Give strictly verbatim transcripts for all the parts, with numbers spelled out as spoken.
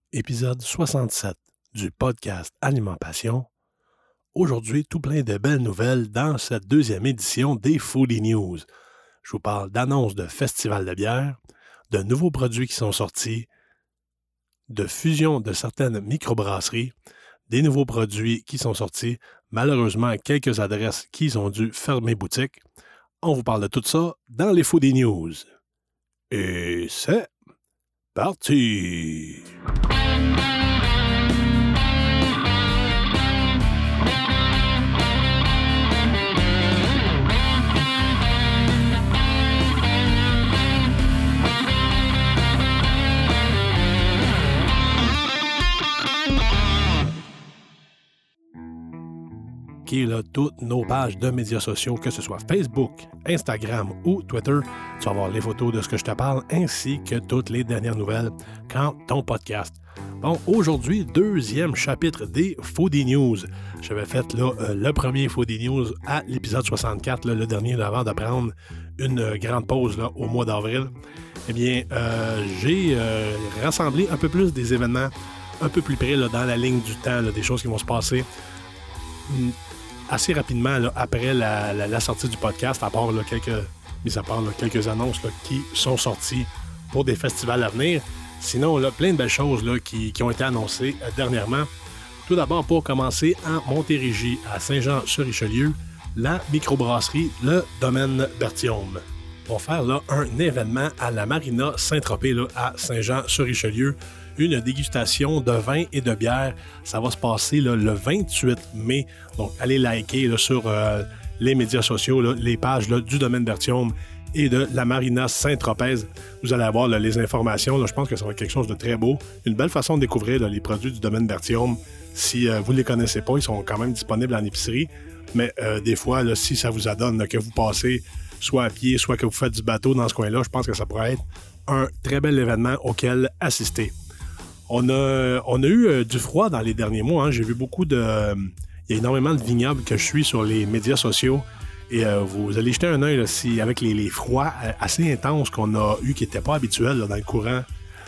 épisode soixante-sept du podcast Alimentation. Aujourd'hui, tout plein de belles nouvelles dans cette deuxième édition des Foodie News. Je vous parle d'annonces de festivals de bière, de nouveaux produits qui sont sortis, de fusion de certaines microbrasseries, des nouveaux produits qui sont sortis, malheureusement quelques adresses qui ont dû fermer boutique. On vous parle de tout ça dans les Foodie News. Et c'est parti! Qui est là, toutes nos pages de médias sociaux, que ce soit Facebook, Instagram ou Twitter. Tu vas voir les photos de ce que je te parle, ainsi que toutes les dernières nouvelles quand ton podcast. Bon, aujourd'hui, deuxième chapitre des Foodie News. J'avais fait là, euh, le premier Foodie News à l'épisode soixante-quatre, là, le dernier, là, avant de prendre une grande pause là, au mois d'avril. Eh bien, euh, j'ai euh, rassemblé un peu plus des événements un peu plus près là, dans la ligne du temps, là, des choses qui vont se passer assez rapidement là, après la, la, la sortie du podcast, à part là, quelques, mis à part là, quelques annonces là, qui sont sorties pour des festivals à venir. Sinon, là, plein de belles choses là, qui, qui ont été annoncées euh, dernièrement. Tout d'abord, pour commencer, en Montérégie, à Saint-Jean-sur-Richelieu, la microbrasserie Le Domaine Berthiaume vont faire là, un événement à la Marina Saint-Tropez là, à Saint-Jean-sur-Richelieu. Une dégustation de vin et de bière. Ça va se passer là, le vingt-huit mai. Donc, allez liker là, sur euh, les médias sociaux, là, les pages là, du Domaine Berthiaume et de la Marina Saint-Tropez. Vous allez avoir là, les informations. Là, je pense que ça va être quelque chose de très beau. Une belle façon de découvrir là, les produits du Domaine Berthiaume. Si euh, vous ne les connaissez pas, ils sont quand même disponibles en épicerie. Mais euh, des fois, là, si ça vous adonne là, que vous passez soit à pied, soit que vous faites du bateau dans ce coin-là, je pense que ça pourrait être un très bel événement auquel assister. On a, on a eu euh, du froid dans les derniers mois. Hein. J'ai vu beaucoup de... Euh, il y a énormément de vignobles que je suis sur les médias sociaux. Et euh, vous allez jeter un œil là, si, avec les, les froids euh, assez intenses qu'on a eu, qui n'étaient pas habituels là, dans le courant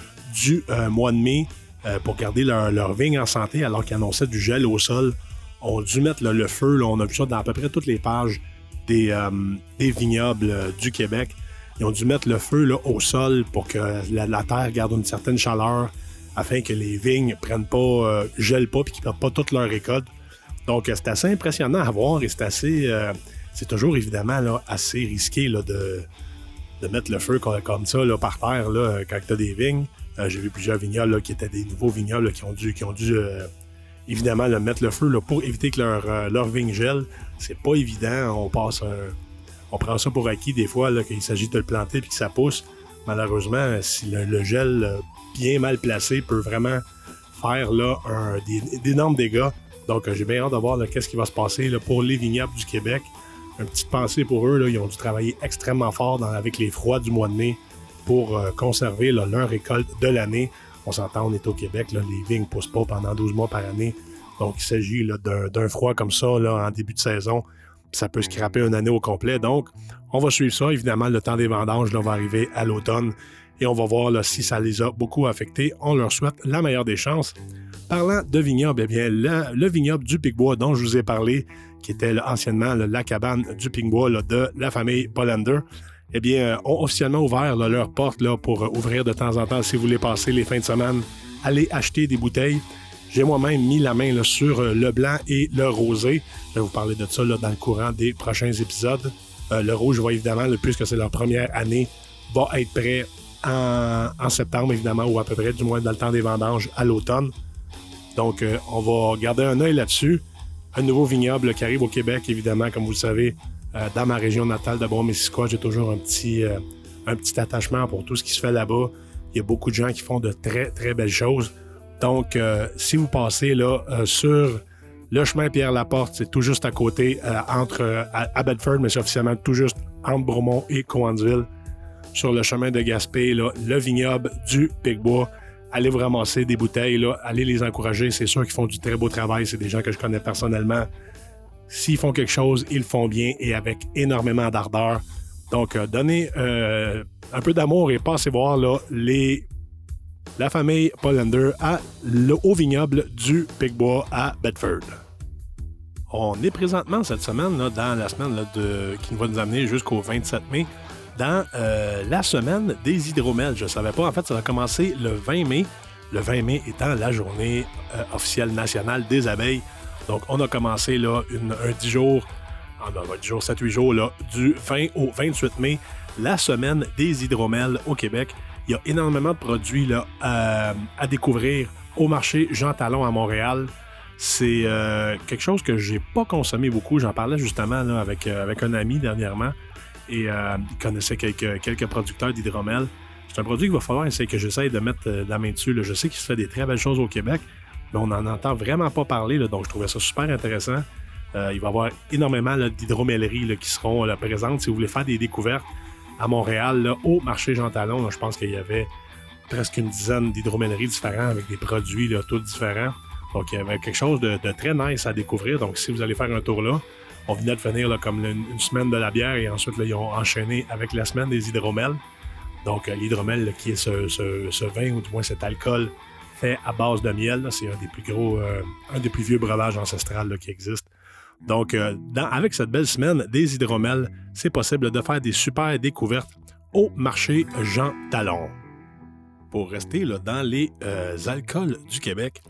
du euh, mois de mai, euh, pour garder leur, leur vigne en santé, alors qu'ils annonçaient du gel au sol. On a dû mettre là, le feu. Là, on a vu ça dans à peu près toutes les pages des, euh, des vignobles euh, du Québec. Ils ont dû mettre le feu là, au sol pour que la, la terre garde une certaine chaleur, afin que les vignes prennent pas, euh, gèlent pas et qu'ils perdent pas toute leur récolte. Donc, euh, c'est assez impressionnant à voir et c'est assez... Euh, c'est toujours, évidemment, là, assez risqué là, de, de mettre le feu comme, comme ça là, par terre là, quand tu as des vignes. Euh, j'ai vu plusieurs vignobles là, qui étaient des nouveaux vignobles là, qui ont dû, qui ont dû euh, évidemment, là, mettre le feu là, pour éviter que leur, euh, leur vigne gèle. C'est pas évident. On passe un, on prend ça pour acquis des fois là, qu'il s'agit de le planter et que ça pousse. Malheureusement, si le, le gel euh, bien mal placé peut vraiment faire là, un, des, d'énormes dégâts. Donc, euh, j'ai bien hâte de voir là, qu'est-ce qui va se passer là, pour les vignobles du Québec. Une petite pensée pour eux. Là, ils ont dû travailler extrêmement fort dans, avec les froids du mois de mai pour euh, conserver là, leur récolte de l'année. On s'entend, on est au Québec. Là, les vignes ne poussent pas pendant douze mois par année. Donc, il s'agit là, d'un, d'un froid comme ça là, en début de saison. Ça peut scraper une année au complet. Donc, on va suivre ça. Évidemment, le temps des vendanges là, va arriver à l'automne. Et on va voir là, si ça les a beaucoup affectés. On leur souhaite la meilleure des chances. Parlant de vignoble, eh bien, le, le vignoble du Picbois dont je vous ai parlé, qui était là, anciennement là, la cabane du Picbois là, de la famille Polander, eh bien, ont officiellement ouvert là, leurs portes là, pour euh, ouvrir de temps en temps, si vous voulez passer les fins de semaine, aller acheter des bouteilles. J'ai moi-même mis la main là, sur euh, le blanc et le rosé. Je vais vous parler de ça là, dans le courant des prochains épisodes. Euh, le rouge, va évidemment, là, puisque c'est leur première année, va être prêt En, en septembre, évidemment, ou à peu près, du moins dans le temps des vendanges, à l'automne. Donc, euh, on va garder un œil là-dessus. Un nouveau vignoble qui arrive au Québec, évidemment, comme vous le savez, euh, dans ma région natale de Brome-Missisquoi, j'ai toujours un petit, euh, un petit attachement pour tout ce qui se fait là-bas. Il y a beaucoup de gens qui font de très, très belles choses. Donc, euh, si vous passez là euh, sur le chemin Pierre-Laporte, c'est tout juste à côté, euh, entre euh, à Bedford, mais c'est officiellement tout juste entre Bromont et Cowansville. Sur le chemin de Gaspé, là, le vignoble du Picbois. Allez vous ramasser des bouteilles, là, allez les encourager. C'est sûr qu'ils font du très beau travail. C'est des gens que je connais personnellement. S'ils font quelque chose, ils le font bien et avec énormément d'ardeur. Donc, euh, donnez euh, un peu d'amour et passez voir là, les la famille Pollander à, le, au vignoble du Picbois à Bedford. On est présentement cette semaine, là, dans la semaine là, de, qui va nous amener jusqu'au vingt-sept mai, dans euh, la semaine des hydromels. Je ne savais pas, en fait, ça va commencer le vingt mai. Le vingt mai étant la journée euh, officielle nationale des abeilles. Donc, on a commencé là, une, un dix jours, ah non, dix jours, sept huit jours, là, du vingt au vingt-huit mai, la semaine des hydromels au Québec. Il y a énormément de produits là, à, à découvrir au marché Jean Talon à Montréal. C'est euh, quelque chose que j'ai pas consommé beaucoup. J'en parlais justement là, avec, euh, avec un ami dernièrement et euh, il connaissait quelques, quelques producteurs d'hydromel. C'est un produit qu'il va falloir essayer que j'essaye de mettre euh, la main dessus. Là. Je sais qu'il se fait des très belles choses au Québec, mais on n'en entend vraiment pas parler, là, donc je trouvais ça super intéressant. Euh, il va y avoir énormément là, d'hydromelleries là, qui seront là, présentes. Si vous voulez faire des découvertes à Montréal, là, au marché Jean Talon, là, je pense qu'il y avait presque une dizaine d'hydromelleries différentes avec des produits là, tous différents. Donc, il y avait quelque chose de, de très nice à découvrir. Donc, si vous allez faire un tour là, on venait de finir là, comme une, une semaine de la bière et ensuite, là, ils ont enchaîné avec la semaine des hydromels. Donc, euh, l'hydromel, là, qui est ce, ce, ce vin, ou du moins cet alcool fait à base de miel, là, c'est un des plus gros, euh, un des plus vieux breuvages ancestrales là, qui existe. Donc, euh, dans, avec cette belle semaine des hydromels, c'est possible de faire des super découvertes au marché Jean Talon. Pour rester là, dans les euh, alcools du Québec,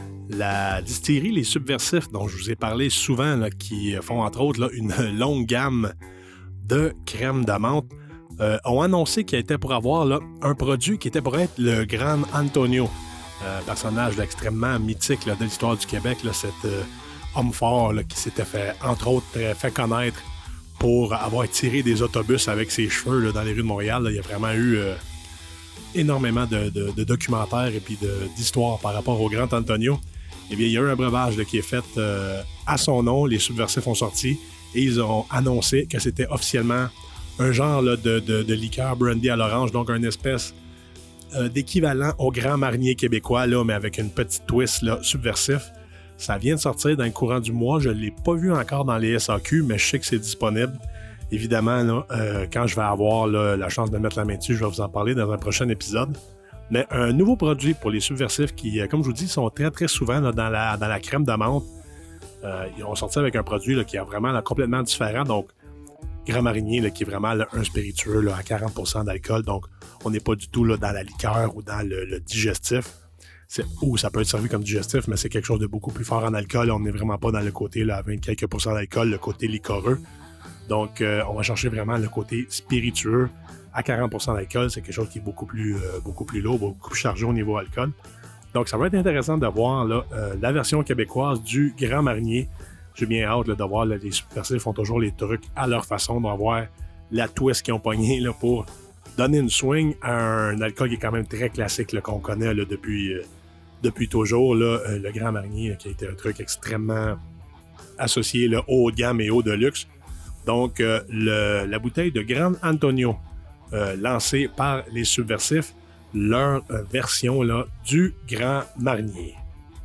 la distillerie Les Subversifs, dont je vous ai parlé souvent, là, qui font entre autres là, une longue gamme de crème d'amande, euh, ont annoncé qu'il était pour avoir là, un produit qui était pour être le Grand Antonio, euh, personnage là, extrêmement mythique là, de l'histoire du Québec, là, cet euh, homme fort là, qui s'était fait, entre autres, fait connaître pour avoir tiré des autobus avec ses cheveux là, dans les rues de Montréal. Là. Il y a vraiment eu euh, énormément de, de, de documentaires et puis de, d'histoires par rapport au Grand Antonio. Eh bien, il y a eu un breuvage là, qui est fait euh, à son nom. Les Subversifs ont sorti et ils ont annoncé que c'était officiellement un genre là, de, de, de liqueur brandy à l'orange, donc une espèce euh, d'équivalent au Grand Marnier québécois, là, mais avec une petite twist là, subversif. Ça vient de sortir dans le courant du mois. Je ne l'ai pas vu encore dans les S A Q, mais je sais que c'est disponible. Évidemment, là, euh, quand je vais avoir là, la chance de mettre la main dessus, je vais vous en parler dans un prochain épisode. Mais un nouveau produit pour les subversifs qui, comme je vous dis, sont très très souvent là, dans, la, dans la crème d'amande. Euh, ils ont sorti avec un produit là, qui est vraiment là, complètement différent. Donc, Grand Marnier, là, qui est vraiment là, un spiritueux là, à quarante pour cent d'alcool. Donc, on n'est pas du tout là, dans la liqueur ou dans le, le digestif. C'est, ou ça peut être servi comme digestif, mais c'est quelque chose de beaucoup plus fort en alcool. On n'est vraiment pas dans le côté là, à vingt quelques pour cent d'alcool, le côté liquoreux. Donc, euh, on va chercher vraiment le côté spiritueux à quarante pour cent d'alcool. C'est quelque chose qui est beaucoup plus, euh, beaucoup plus lourd, beaucoup plus chargé au niveau alcool. Donc, ça va être intéressant de voir là, euh, la version québécoise du Grand Marnier. J'ai bien hâte là, de voir là, les subversifs font toujours les trucs à leur façon, d'avoir la twist qu'ils ont pognée là, pour donner une swing à un alcool qui est quand même très classique là, qu'on connaît là, depuis, euh, depuis toujours. Là, euh, le Grand Marnier, là, qui a été un truc extrêmement associé là, haut de gamme et haut de luxe. Donc, euh, le, la bouteille de Grand Antonio, euh, lancée par les Subversifs, leur euh, version là, du Grand Marnier.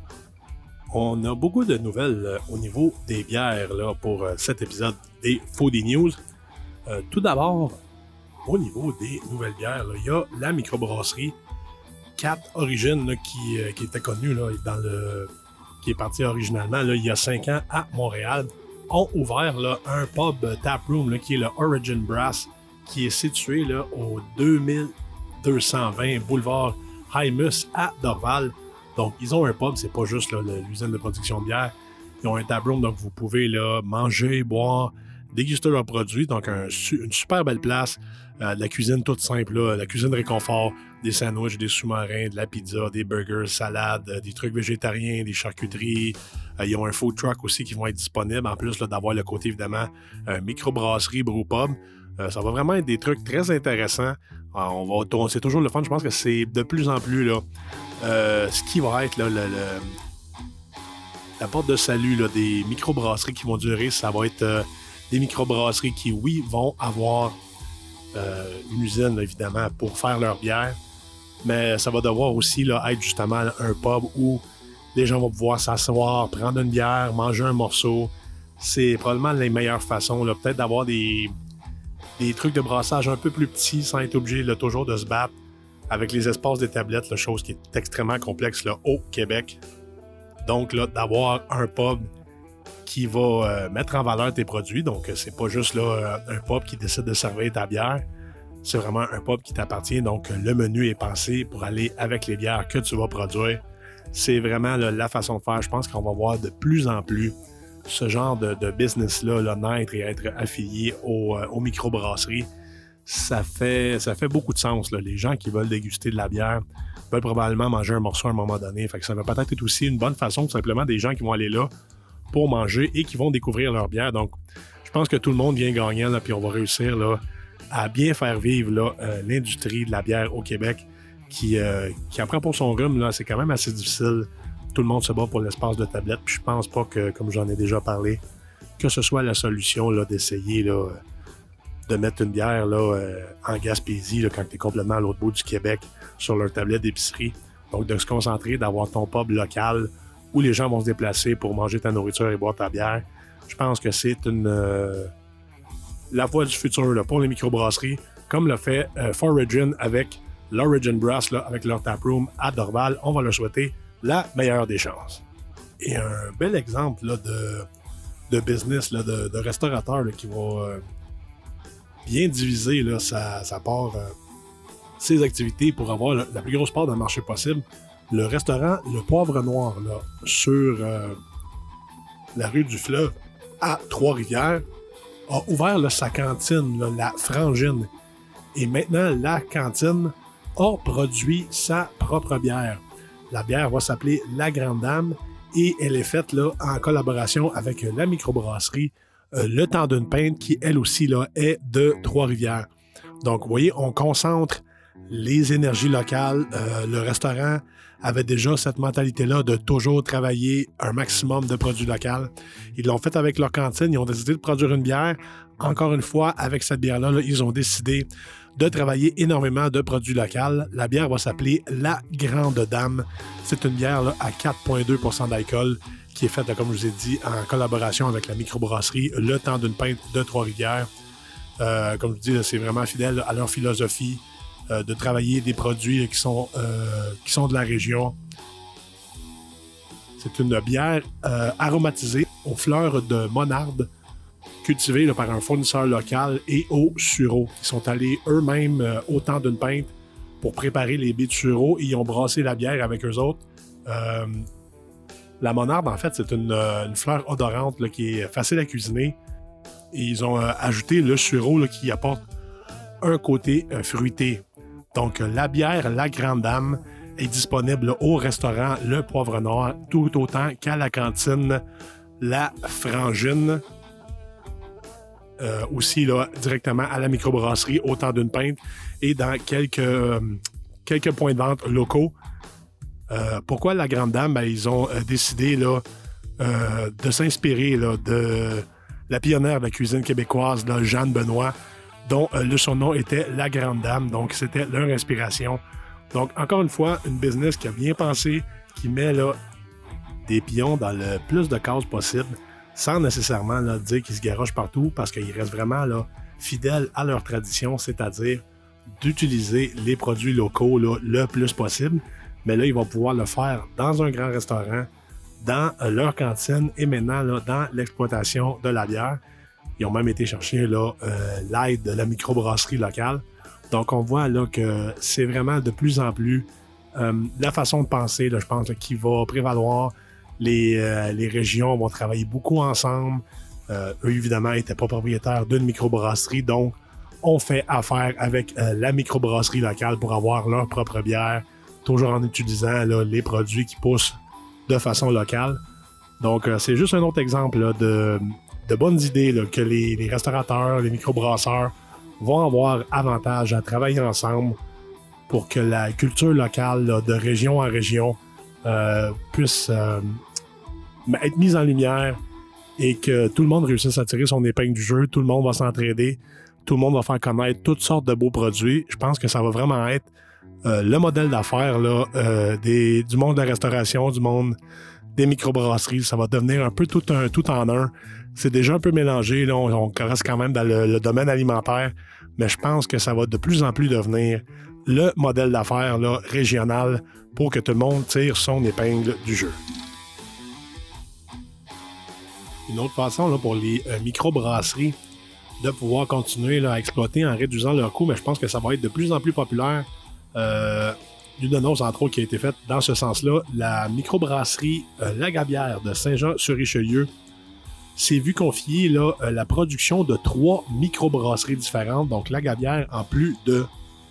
On a beaucoup de nouvelles euh, au niveau des bières là, pour euh, cet épisode des Foodie News. Euh, tout d'abord, au niveau des nouvelles bières, là, il y a la microbrasserie quatre Origines là, qui, euh, qui était connue là, dans le, qui est partie originalement là, il y a cinq ans à Montréal, ont ouvert là, un pub taproom là, qui est le Origin Brass, qui est situé là, au deux mille deux cent vingt boulevard Hymus à Dorval. Donc, ils ont un pub, c'est pas juste là, l'usine de production de bière. Ils ont un taproom, donc vous pouvez là, manger, boire, déguster leurs produits. Donc, un, une super belle place. Euh, de la cuisine toute simple, là, la cuisine réconfort, des sandwichs, des sous-marins, de la pizza, des burgers, salades, euh, des trucs végétariens, des charcuteries. Euh, ils ont un food truck aussi qui vont être disponibles, en plus là, d'avoir le côté, évidemment, euh, microbrasserie, brewpub. Euh, ça va vraiment être des trucs très intéressants. Alors, on va tourner, c'est toujours le fun. Je pense que c'est de plus en plus là, euh, ce qui va être là, le, le, la porte de salut là, des microbrasseries qui vont durer. Ça va être euh, des microbrasseries qui, oui, vont avoir euh, une usine, là, évidemment, pour faire leur bière. Mais ça va devoir aussi là, être justement un pub où les gens vont pouvoir s'asseoir, prendre une bière, manger un morceau. C'est probablement les meilleures façons, là, peut-être d'avoir des, des trucs de brassage un peu plus petits sans être obligé là, toujours de se battre avec les espaces des tablettes, la chose qui est extrêmement complexe là, au Québec. Donc, là, d'avoir un pub qui va euh, mettre en valeur tes produits. Donc, c'est pas juste là, un pub qui décide de servir ta bière. C'est vraiment un pub qui t'appartient. Donc, le menu est pensé pour aller avec les bières que tu vas produire. C'est vraiment là, la façon de faire. Je pense qu'on va voir de plus en plus ce genre de, de business-là là, naître et être affilié au, euh, aux microbrasseries. Ça fait, ça fait beaucoup de sens. Là. Les gens qui veulent déguster de la bière veulent probablement manger un morceau à un moment donné. Fait que ça va peut-être être aussi une bonne façon, tout simplement, des gens qui vont aller là pour manger et qui vont découvrir leur bière. Donc, je pense que tout le monde vient gagnant, là, puis on va réussir là, à bien faire vivre là, euh, l'industrie de la bière au Québec qui, euh, qui apprend pour son rhume. Là, c'est quand même assez difficile. Tout le monde se bat pour l'espace de tablette. Puis je pense pas que, comme j'en ai déjà parlé, que ce soit la solution là, d'essayer là, de mettre une bière là, euh, en Gaspésie là, quand tu es complètement à l'autre bout du Québec sur leur tablette d'épicerie. Donc, de se concentrer, d'avoir ton pub local où les gens vont se déplacer pour manger ta nourriture et boire ta bière. Je pense que c'est une euh, la voie du futur là, pour les microbrasseries, comme l'a fait euh, Foragin avec l'Origin Brass, là, avec leur taproom à Dorval. On va leur souhaiter la meilleure des chances. Et un bel exemple là, de, de business, là, de, de restaurateur là, qui va euh, bien diviser là, sa, sa part, euh, ses activités pour avoir la, la plus grosse part d'un marché possible. Le restaurant Le Poivre Noir, là, sur euh, la rue du Fleuve à Trois-Rivières, a ouvert là, sa cantine, là, la Frangine. Et maintenant, la cantine a produit sa propre bière. La bière va s'appeler La Grande Dame et elle est faite là, en collaboration avec la microbrasserie euh, Le Temps d'une Pinte qui, elle aussi, là, est de Trois-Rivières. Donc, vous voyez, on concentre les énergies locales. Euh, le restaurant avait déjà cette mentalité-là de toujours travailler un maximum de produits locaux. Ils l'ont fait avec leur cantine. Ils ont décidé de produire une bière. Encore une fois, avec cette bière-là, là, ils ont décidé de travailler énormément de produits locaux. La bière va s'appeler La Grande Dame. C'est une bière là, à quatre virgule deux pour cent d'alcool qui est faite, là, comme je vous ai dit, en collaboration avec la microbrasserie Le Temps d'une Pinte de Trois-Rivières. Euh, comme je vous dis, là, c'est vraiment fidèle à leur philosophie euh, de travailler des produits qui sont, euh, qui sont de la région. C'est une bière euh, aromatisée aux fleurs de monarde, cultivée là, par un fournisseur local et au sureau. Ils sont allés eux-mêmes euh, au Temps d'une Pinte pour préparer les baies de sureau et ils ont brassé la bière avec eux autres. Euh, la monarde, en fait, c'est une, euh, une fleur odorante là, qui est facile à cuisiner. Et ils ont euh, ajouté le sureau là, qui apporte un côté euh, fruité. Donc, euh, la bière La Grande Dame est disponible là, au restaurant Le Poivre Noir, tout autant qu'à la cantine La Frangine. Euh, aussi là, directement à la microbrasserie au Temps d'une Pinte et dans quelques, euh, quelques points de vente locaux. Euh, pourquoi La Grande Dame? Ben, ils ont euh, décidé là, euh, de s'inspirer là, de la pionnière de la cuisine québécoise, là, Jeanne Benoît, dont euh, le surnom était La Grande Dame. Donc, c'était leur inspiration. Donc, encore une fois, une business qui a bien pensé, qui met là, des pions dans le plus de cases possible, sans nécessairement là, dire qu'ils se garochent partout, parce qu'ils restent vraiment là, fidèles à leur tradition, c'est-à-dire d'utiliser les produits locaux là, le plus possible. Mais là, ils vont pouvoir le faire dans un grand restaurant, dans euh, leur cantine et maintenant là, dans l'exploitation de la bière. Ils ont même été chercher là, euh, l'aide de la microbrasserie locale. Donc, on voit là, que c'est vraiment de plus en plus euh, la façon de penser, là, je pense, là, qui va prévaloir. Les, euh, les régions vont travailler beaucoup ensemble. Euh, eux, évidemment, n'étaient pas propriétaires d'une microbrasserie, donc on fait affaire avec euh, la microbrasserie locale pour avoir leur propre bière, toujours en utilisant là, les produits qui poussent de façon locale. Donc, euh, c'est juste un autre exemple là, de, de bonnes idées là, que les, les restaurateurs, les microbrasseurs vont avoir avantage à travailler ensemble pour que la culture locale, là, de région en région, euh, puisse euh, être mise en lumière et que tout le monde réussisse à tirer son épingle du jeu, tout le monde va s'entraider, tout le monde va faire connaître toutes sortes de beaux produits. Je pense que ça va vraiment être euh, le modèle d'affaires là, euh, des, du monde de la restauration, du monde des microbrasseries. Ça va devenir un peu tout, un, tout en un. C'est déjà un peu mélangé, là, on, on reste quand même dans le, le domaine alimentaire, mais je pense que ça va de plus en plus devenir le modèle d'affaires là, régional pour que tout le monde tire son épingle du jeu. Une autre façon là, pour les euh, microbrasseries de pouvoir continuer là, à exploiter en réduisant leurs coûts, mais je pense que ça va être de plus en plus populaire. Euh, une annonce, entre autres, qui a été faite dans ce sens-là. La microbrasserie euh, Lagabière de Saint-Jean-sur-Richelieu s'est vu confier là, euh, la production de trois microbrasseries différentes. Donc, Lagabière, en plus de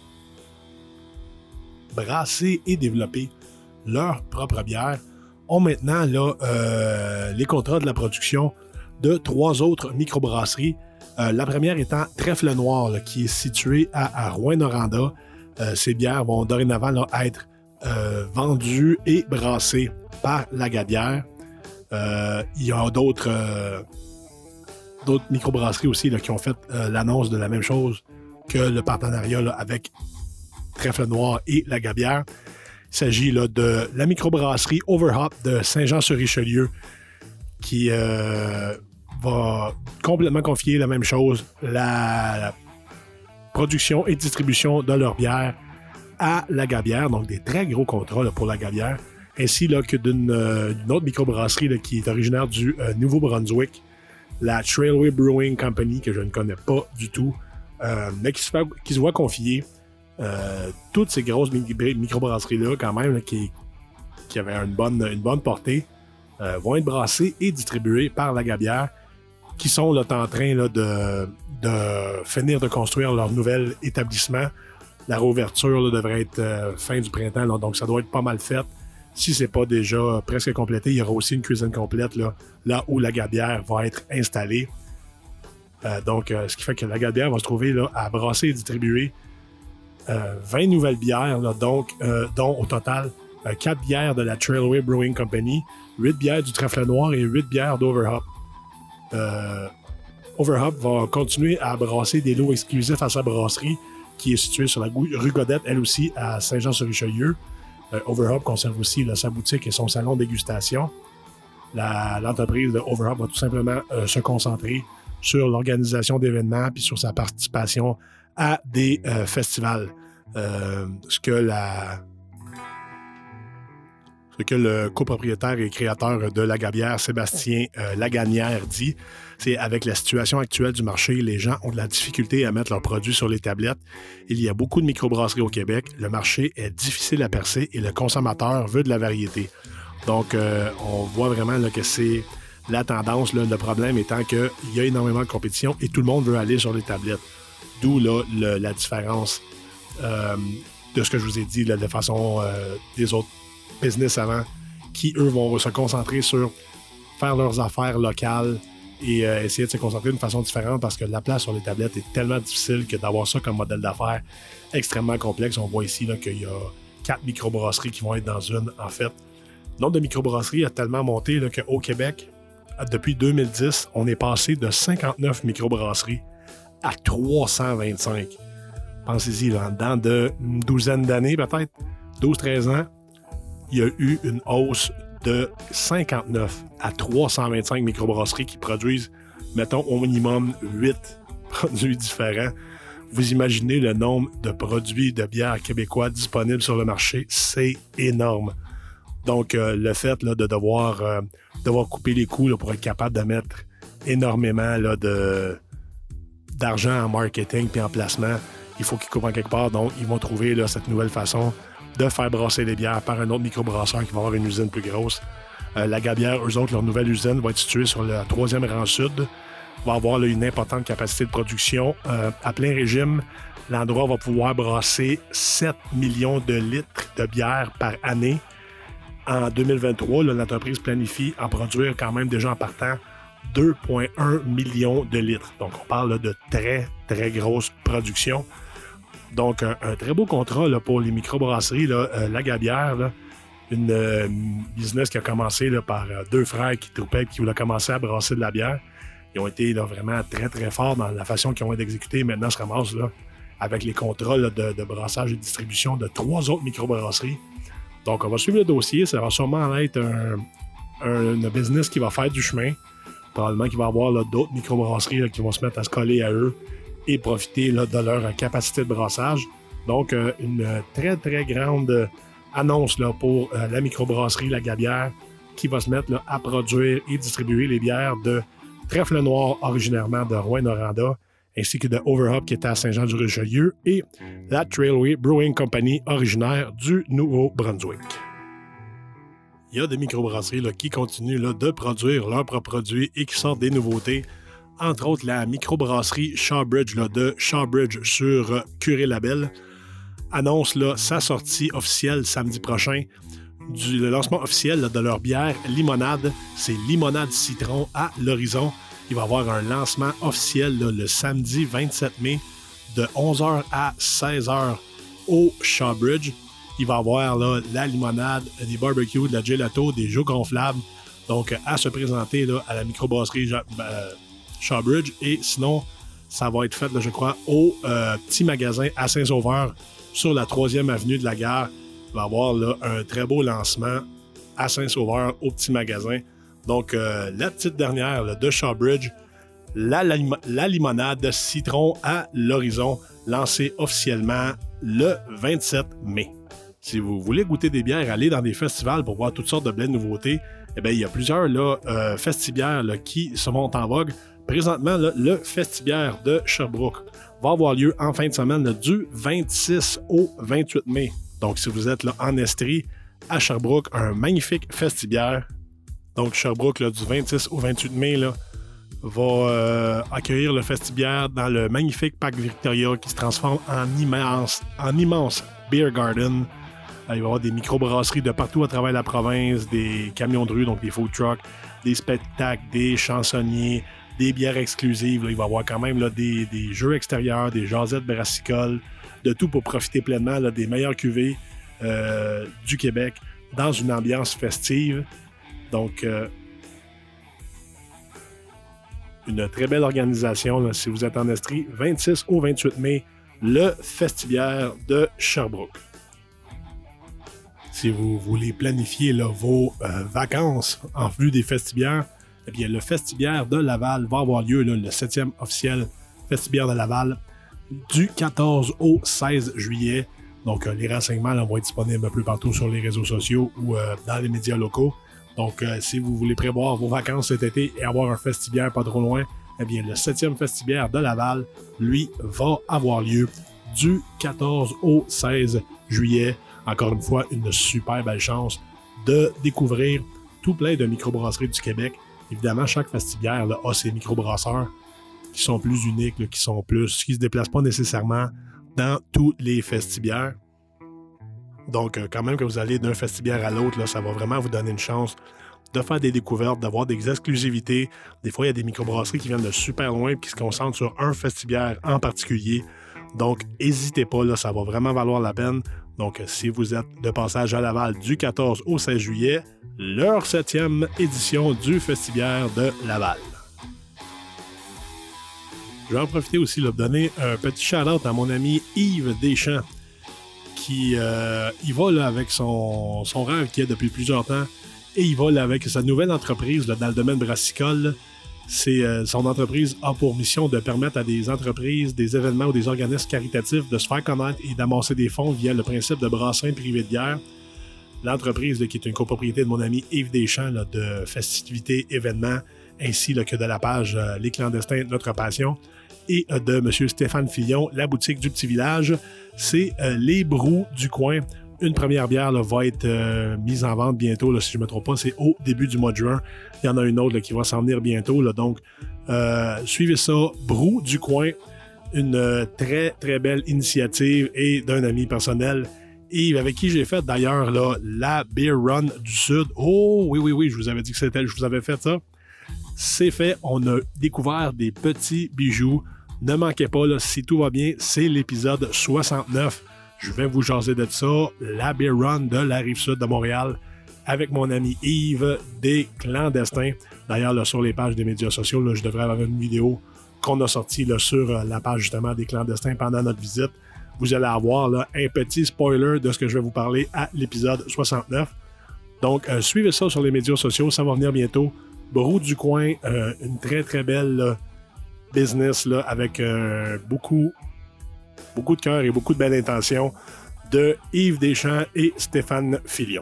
brasser et développer leur propre bière, ont maintenant là, euh, les contrats de la production de trois autres microbrasseries. Euh, la première étant Trèfle Noir, là, qui est située à, à Rouyn-Noranda. Euh, ces bières vont dorénavant là, être euh, vendues et brassées par Lagabière. Euh, il y a d'autres, euh, d'autres microbrasseries aussi là, qui ont fait euh, l'annonce de la même chose que le partenariat là, avec Trèfle Noir et Lagabière. Il s'agit là, de la microbrasserie Overhop de Saint-Jean-sur-Richelieu qui euh, va complètement confier la même chose, la, la production et distribution de leur bière à Lagabière, donc des très gros contrats là, pour Lagabière, ainsi là, que d'une, euh, d'une autre microbrasserie là, qui est originaire du euh, Nouveau-Brunswick, la Trailway Brewing Company, que je ne connais pas du tout, euh, mais qui se, fait, qui se voit confier Euh, toutes ces grosses microbrasseries-là, quand même, là, qui, qui avaient une bonne, une bonne portée, euh, vont être brassées et distribuées par Lagabière, qui sont là, en train là, de, de finir de construire leur nouvel établissement. La réouverture là, devrait être euh, fin du printemps, là, donc ça doit être pas mal fait. Si c'est pas déjà presque complété, il y aura aussi une cuisine complète là, là où Lagabière va être installée. Euh, donc, euh, ce qui fait que Lagabière va se trouver là, à brasser et distribuer Euh, vingt nouvelles bières, là, donc, euh, dont au total euh, quatre bières de la Trailway Brewing Company, huit bières du Trèfle Noir et huit bières d'Overhop. Euh, Overhop va continuer à brasser des lots exclusifs à sa brasserie, qui est située sur la rue Godette, elle aussi, à Saint-Jean-sur-Richelieu. Euh, Overhop conserve aussi là, sa boutique et son salon de dégustation. La, l'entreprise de Overhop va tout simplement euh, se concentrer sur l'organisation d'événements puis sur sa participation à des euh, festivals. Euh, ce que la ce que le copropriétaire et créateur de Lagabière, Sébastien euh, Laganière, dit, c'est avec la situation actuelle du marché, les gens ont de la difficulté à mettre leurs produits sur les tablettes. Il y a beaucoup de microbrasseries au Québec. Le marché est difficile à percer et le consommateur veut de la variété. Donc, euh, on voit vraiment là, que c'est la tendance. Là, le problème étant qu'il y a énormément de compétition et tout le monde veut aller sur les tablettes. D'où là, le, la différence euh, de ce que je vous ai dit là, de façon euh, des autres business avant, qui, eux, vont se concentrer sur faire leurs affaires locales et euh, essayer de se concentrer d'une façon différente parce que la place sur les tablettes est tellement difficile que d'avoir ça comme modèle d'affaires extrêmement complexe. On voit ici là, qu'il y a quatre microbrasseries qui vont être dans une, en fait. Le nombre de microbrasseries a tellement monté là, qu'au Québec, depuis deux mille dix, on est passé de cinquante-neuf microbrasseries à trois cent vingt-cinq. Pensez-y, là, dans de une douzaine d'années, peut-être, douze treize ans, il y a eu une hausse de cinquante-neuf à trois cent vingt-cinq microbrasseries qui produisent, mettons, au minimum huit produits différents. Vous imaginez le nombre de produits de bière québécois disponibles sur le marché, c'est énorme. Donc, euh, le fait là, de devoir, euh, devoir couper les coûts là, pour être capable de mettre énormément là, de, d'argent en marketing puis en placement, il faut qu'ils coupent en quelque part. Donc, ils vont trouver là, cette nouvelle façon de faire brasser les bières par un autre microbrasseur qui va avoir une usine plus grosse. Euh, Lagabière, eux autres, leur nouvelle usine va être située sur le troisième rang sud, va avoir là, une importante capacité de production. Euh, à plein régime, l'endroit va pouvoir brasser sept millions de litres de bière par année. En deux mille vingt-trois, là, l'entreprise planifie en produire quand même déjà en partant deux virgule un millions de litres. Donc, on parle là, de très, très grosse production. Donc, un, un très beau contrat là, pour les microbrasseries. Là, euh, Lagabière, là, une euh, business qui a commencé là, par euh, deux frères qui troupaient, qui voulaient commencer à brasser de la bière. Ils ont été là, vraiment très, très forts dans la façon qu'ils ont été exécutés. Maintenant, se ramassent là, avec les contrats là, de, de brassage et de distribution de trois autres microbrasseries. Donc, on va suivre le dossier. Ça va sûrement être un, un, un business qui va faire du chemin. Probablement qu'il va y avoir là, d'autres microbrasseries là, qui vont se mettre à se coller à eux et profiter là, de leur capacité de brassage. Donc, euh, une très, très grande annonce là, pour euh, la microbrasserie La Gabière qui va se mettre là, à produire et distribuer les bières de Trèfle Noir, originairement de Rouyn-Noranda, ainsi que de Overhop qui était à Saint-Jean-du-Richelieu et la Trailway Brewing Company, originaire du Nouveau-Brunswick. Il y a des microbrasseries là, qui continuent là, de produire leurs propres produits et qui sortent des nouveautés. Entre autres, la microbrasserie Shawbridge là, de Shawbridge sur euh, Curé-Labelle annonce là, sa sortie officielle samedi prochain du le lancement officiel là, de leur bière limonade. C'est limonade citron à l'horizon. Il va y avoir un lancement officiel là, le samedi vingt-sept mai de onze heures à seize heures au Shawbridge. Il va y avoir là, la limonade, des barbecues, de la gelato, des jeux gonflables. Donc, à se présenter là, à la microbrasserie euh, Shawbridge. Et sinon, ça va être fait, là, je crois, au euh, petit magasin à Saint-Sauveur sur la troisième avenue de la gare. Il va y avoir là, un très beau lancement à Saint-Sauveur au petit magasin. Donc, euh, la petite dernière là, de Shawbridge, la, la, la limonade citron à l'horizon, lancée officiellement le vingt-sept mai. Si vous voulez goûter des bières, aller dans des festivals pour voir toutes sortes de belles nouveautés, eh bien, il y a plusieurs là, euh, festibières là, qui se montent en vogue. Présentement, là, le festibière de Sherbrooke va avoir lieu en fin de semaine là, du vingt-six au vingt-huit mai. Donc, si vous êtes là, en Estrie, à Sherbrooke, un magnifique festibière. Donc, Sherbrooke, là, du vingt-six au vingt-huit mai, là, va euh, accueillir le festibière dans le magnifique parc Victoria qui se transforme en immense, en immense beer garden. Il va y avoir des microbrasseries de partout à travers la province, des camions de rue, donc des food trucks, des spectacles, des chansonniers, des bières exclusives. Là, il va y avoir quand même là, des, des jeux extérieurs, des jasettes brassicoles, de tout pour profiter pleinement là, des meilleures cuvées euh, du Québec dans une ambiance festive. Donc, euh, une très belle organisation. Là, si vous êtes en Estrie, vingt-six au vingt-huit mai, le festibière de Sherbrooke. Si vous voulez planifier là, vos euh, vacances en vue des festibières, eh bien, le festibière de Laval va avoir lieu, là, le septième officiel festibière de Laval, du quatorze au seize juillet. Donc, euh, les renseignements là, vont être disponibles un peu partout sur les réseaux sociaux ou euh, dans les médias locaux. Donc, euh, si vous voulez prévoir vos vacances cet été et avoir un festibière pas trop loin, eh bien, le septième festibière de Laval, lui, va avoir lieu du quatorze au seize juillet. Encore une fois, une super belle chance de découvrir tout plein de microbrasseries du Québec. Évidemment, chaque festibière là, a ses microbrasseurs qui sont plus uniques, là, qui sont plus, qui ne se déplacent pas nécessairement dans toutes les festibières. Donc, euh, quand même que vous allez d'un festibière à l'autre, là, ça va vraiment vous donner une chance de faire des découvertes, d'avoir des exclusivités. Des fois, il y a des microbrasseries qui viennent de super loin et qui se concentrent sur un festibière en particulier. Donc, n'hésitez pas, là, ça va vraiment valoir la peine. Donc, si vous êtes de passage à Laval du quatorze au seize juillet, leur septième édition du festibière de Laval. Je vais en profiter aussi là, de donner un petit shout-out à mon ami Yves Deschamps, qui euh, il va là, avec son, son rêve qu'il a depuis plusieurs temps, et il va là, avec sa nouvelle entreprise là, dans le domaine brassicole. C'est, euh, son entreprise a pour mission de permettre à des entreprises, des événements ou des organismes caritatifs de se faire connaître et d'amasser des fonds via le principe de brassin privé de bière. L'entreprise, là, qui est une copropriété de mon ami Yves Deschamps, là, de festivités, événements, ainsi là, que de la page euh, Les Clandestins, Notre Passion, et euh, de M. Stéphane Fillon, la boutique du Petit Village. C'est euh, les Brous du coin. Une première bière là, va être euh, mise en vente bientôt, là, si je ne me trompe pas. C'est au début du mois de juin. Il y en a une autre là, qui va s'en venir bientôt. Là, donc, euh, suivez ça. Brous du coin. Une euh, très, très belle initiative et d'un ami personnel. Yves, avec qui j'ai fait d'ailleurs là, la Beer Run du Sud. Oh, oui, oui, oui, je vous avais dit que c'était, je vous avais fait ça. C'est fait. On a découvert des petits bijoux. Ne manquez pas, là, si tout va bien, c'est l'épisode soixante-neuf. Je vais vous jaser de ça, la Beer Run de la Rive-Sud de Montréal, avec mon ami Yves des Clandestins. D'ailleurs, là, sur les pages des médias sociaux, là, je devrais avoir une vidéo qu'on a sortie là, sur euh, la page justement des Clandestins pendant notre visite. Vous allez avoir là, un petit spoiler de ce que je vais vous parler à l'épisode soixante-neuf. Donc, euh, suivez ça sur les médias sociaux, ça va venir bientôt. Brous du coin, euh, une très très belle là, business là, avec euh, beaucoup beaucoup de cœur et beaucoup de belles intentions de Yves Deschamps et Stéphane Filion.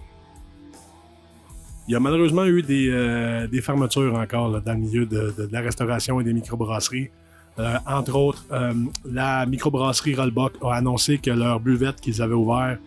Il y a malheureusement eu des, euh, des fermetures encore là, dans le milieu de, de, de la restauration et des microbrasseries. Euh, entre autres, euh, la microbrasserie Rollbuck a annoncé que leur buvette qu'ils avaient ouvert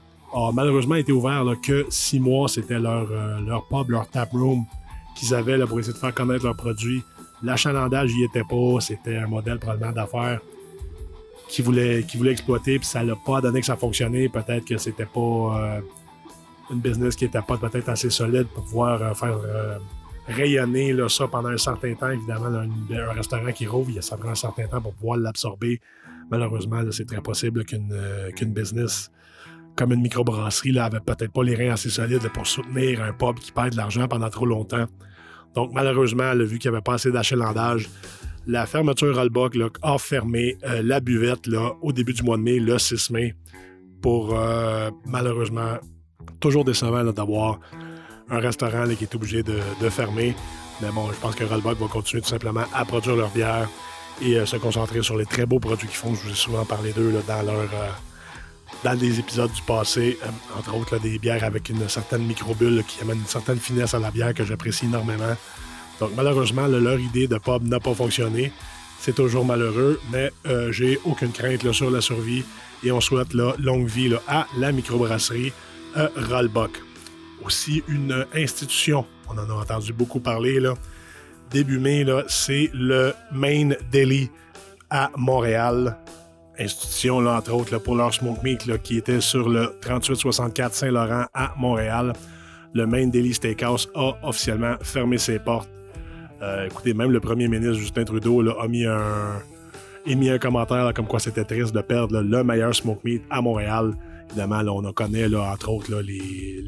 a malheureusement été ouvert là, que six mois. C'était leur, euh, leur pub, leur tap room qu'ils avaient là, pour essayer de faire connaître leurs produits. L'achalandage n'y était pas. C'était un modèle probablement d'affaires qu'ils voulaient, qu'ils voulaient exploiter, puis ça n'a pas donné que ça fonctionnait. Peut-être que c'était pas euh, une business qui n'était pas peut-être assez solide pour pouvoir euh, faire euh, rayonner là, ça pendant un certain temps. Évidemment, là, un, un restaurant qui rouvre, ça prend un certain temps pour pouvoir l'absorber. Malheureusement, là, c'est très possible là, qu'une, euh, qu'une business comme une microbrasserie là, avait peut-être pas les reins assez solides là, pour soutenir un pub qui perd de l'argent pendant trop longtemps. Donc, malheureusement, là, vu qu'il n'y avait pas assez d'achalandage, la fermeture Rollbuck là, a fermé euh, la buvette là, au début du mois de mai, le six mai, pour euh, malheureusement, toujours décevant là, d'avoir un restaurant là, qui est obligé de, de fermer. Mais bon, je pense que Rollbuck va continuer tout simplement à produire leur bière et euh, se concentrer sur les très beaux produits qu'ils font. Je vous ai souvent parlé d'eux là, dans leur... Euh, dans des épisodes du passé, euh, entre autres là, des bières avec une certaine microbulle là, qui amène une certaine finesse à la bière que j'apprécie énormément. Donc malheureusement, là, leur idée de pub n'a pas fonctionné. C'est toujours malheureux, mais euh, j'ai aucune crainte là, sur la survie et on souhaite là, longue vie là, à la microbrasserie euh, Rollbuck. Aussi une institution, on en a entendu beaucoup parler, là, début mai, là, c'est le Main Deli à Montréal. Institution, là, entre autres, là, pour leur Smoke Meat, là, qui était sur le trente-huit soixante-quatre Saint-Laurent à Montréal. Le Main Deli Steakhouse a officiellement fermé ses portes. Euh, écoutez, même le premier ministre Justin Trudeau là, a mis un, émis un commentaire là, comme quoi c'était triste de perdre là, le meilleur Smoke Meat à Montréal. Évidemment, là, on en connaît, là, entre autres, là, les,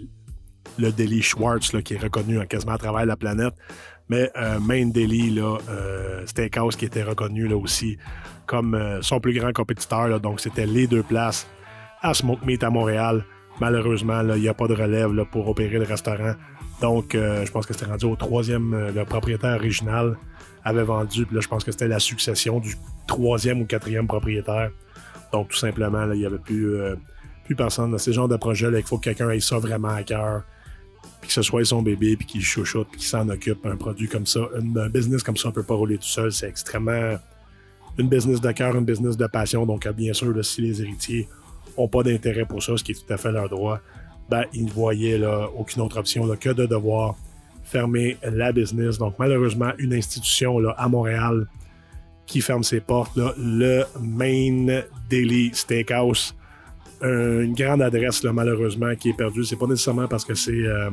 le Deli Schwartz, là, qui est reconnu quasiment à travers la planète. Mais euh, Main Deli, là, euh, Steakhouse qui était reconnu là, aussi comme euh, son plus grand compétiteur. Là, donc, c'était les deux places à Smoke Meat à Montréal. Malheureusement, il n'y a pas de relève là, pour opérer le restaurant. Donc, euh, je pense que c'était rendu au troisième. Euh, le propriétaire original avait vendu. Puis là, je pense que c'était la succession du troisième ou quatrième propriétaire. Donc, tout simplement, il n'y avait plus, euh, plus personne. Dans ces genres de projets, il faut que quelqu'un ait ça vraiment à cœur. Puis que ce soit son bébé, puis qu'il chouchoute, puis qu'il s'en occupe. Un produit comme ça, une, un business comme ça, on ne peut pas rouler tout seul. C'est extrêmement une business de cœur, une business de passion. Donc, bien sûr, là, si les héritiers n'ont pas d'intérêt pour ça, ce qui est tout à fait leur droit, ben, ils ne voyaient là, aucune autre option là, que de devoir fermer la business. Donc, malheureusement, une institution là, à Montréal qui ferme ses portes, là, le Main Deli Steakhouse. Une grande adresse, là, malheureusement, qui est perdue. C'est pas nécessairement parce que c'est, euh,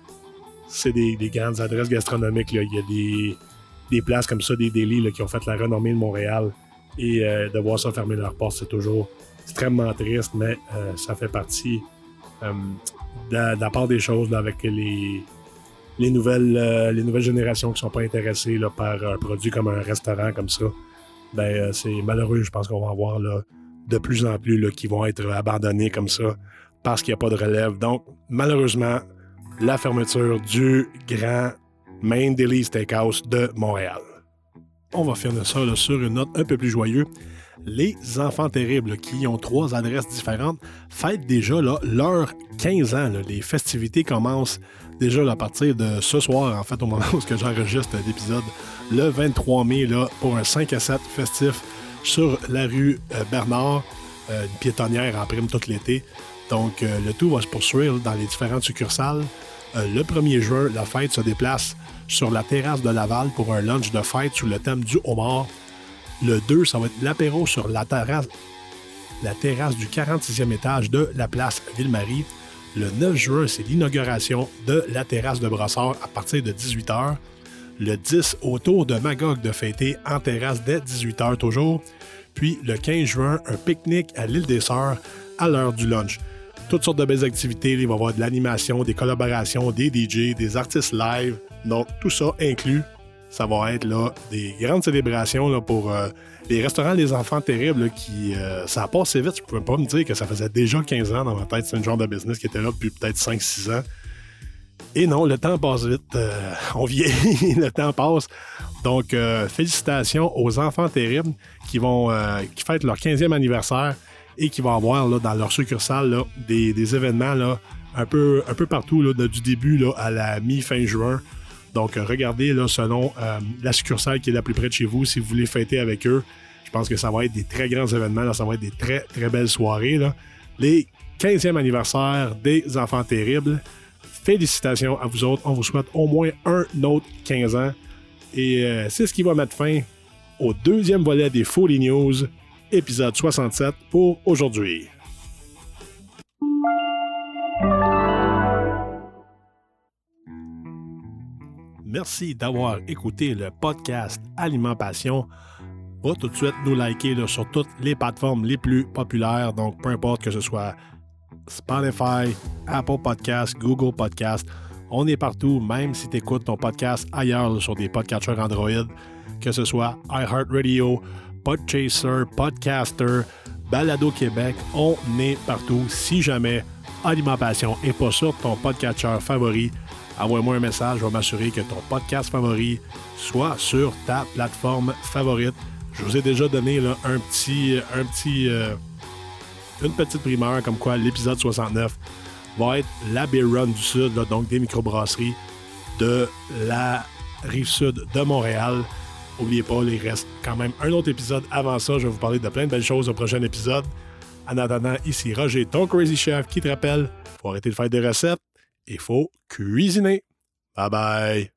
c'est des, des grandes adresses gastronomiques. Là. Il y a des, des places comme ça, des délis là, qui ont fait la renommée de Montréal. Et euh, de voir ça fermer leurs portes, c'est toujours extrêmement triste, mais euh, ça fait partie euh, de, de la part des choses là, avec les, les, nouvelles, euh, les nouvelles générations qui ne sont pas intéressées là, par un produit comme un restaurant comme ça. Ben, euh, c'est malheureux, je pense qu'on va en voir là, de plus en plus là, qui vont être abandonnés comme ça parce qu'il n'y a pas de relève. Donc, malheureusement, la fermeture du grand Main Deli Steakhouse de Montréal. On va finir ça là, sur une note un peu plus joyeuse. Les Enfants Terribles, là, qui ont trois adresses différentes, fêtent déjà là, leurs quinze ans. Là. Les festivités commencent déjà là, à partir de ce soir, en fait, au moment où j'enregistre l'épisode, le vingt-trois mai, là, pour un cinq à sept festif sur la rue euh, Bernard, euh, une piétonnière en prime tout l'été. Donc, euh, le tout va se poursuivre dans les différentes succursales. Euh, le premier juin, la fête se déplace sur la terrasse de Laval pour un lunch de fête sous le thème du homard. Le deux, ça va être l'apéro sur la terrasse, la terrasse du quarante-sixième étage de la place Ville-Marie. Le neuf juin, c'est l'inauguration de la terrasse de Brossard à partir de dix-huit heures. Le dix, au tour de Magog de fêter en terrasse dès dix-huit heures toujours. Puis le quinze juin, un pique-nique à l'île des Sœurs à l'heure du lunch. Toutes sortes de belles activités. Il va y avoir de l'animation, des collaborations, des D J, des artistes live. Donc, tout ça inclus. Ça va être là, des grandes célébrations là, pour euh, les restaurants Les Enfants Terribles là, qui, euh, ça a passé vite. Je ne pouvais pas me dire que ça faisait déjà quinze ans dans ma tête. C'est un genre de business qui était là depuis peut-être cinq six ans. Et non, le temps passe vite. Euh, on vieillit, le temps passe. Donc, euh, félicitations aux enfants terribles qui vont euh, qui fêtent leur quinzième anniversaire et qui vont avoir là, dans leur succursale là, des, des événements là, un, peu, un peu partout là, de, du début là, à la mi-fin juin. Donc, euh, regardez là, selon euh, la succursale qui est la plus près de chez vous, si vous voulez fêter avec eux. Je pense que ça va être des très grands événements, là, ça va être des très, très belles soirées. Là. Les quinzième anniversaire des enfants terribles. Félicitations à vous autres. On vous souhaite au moins un autre quinze ans. Et euh, c'est ce qui va mettre fin au deuxième volet des Foley News, épisode soixante-sept pour aujourd'hui. Merci d'avoir écouté le podcast Alimentation. Va tout de suite nous liker là, sur toutes les plateformes les plus populaires. Donc, peu importe que ce soit Spotify, Apple Podcasts, Google Podcasts. On est partout, même si tu écoutes ton podcast ailleurs là, sur des podcatchers Android, que ce soit iHeartRadio, Podchaser, Podcaster, Balado Québec, on est partout. Si jamais Alimentation n'est pas sur ton podcatcher favori, envoie-moi un message, je vais m'assurer que ton podcast favori soit sur ta plateforme favorite. Je vous ai déjà donné là, un petit, un petit, euh, une petite primeur comme quoi l'épisode soixante-neuf va être la Beer Run du Sud, là, donc des microbrasseries de la Rive-Sud de Montréal. N'oubliez pas, il reste quand même un autre épisode avant ça. Je vais vous parler de plein de belles choses au prochain épisode. En attendant, ici Roger, ton Crazy Chef, qui te rappelle, il faut arrêter de faire des recettes et il faut cuisiner. Bye bye!